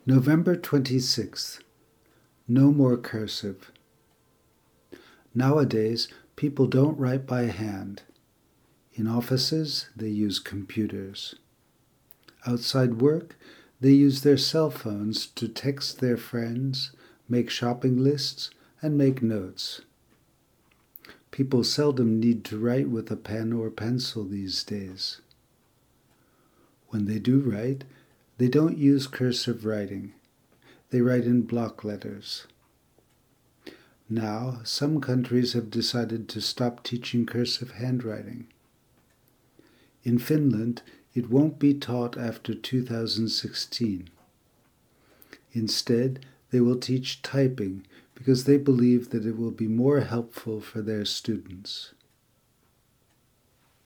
November 26th. No more cursive. Nowadays, people don't write by hand. In offices, they use computers. Outside work, they use their cell phones to text their friends, make shopping lists, and make notes. People seldom need to write with a pen or pencil these days. When they do write, they don't use cursive writing. They write in block letters. Now, some countries have decided to stop teaching cursive handwriting. In Finland, it won't be taught after 2016. Instead, they will teach typing because they believe that it will be more helpful for their students.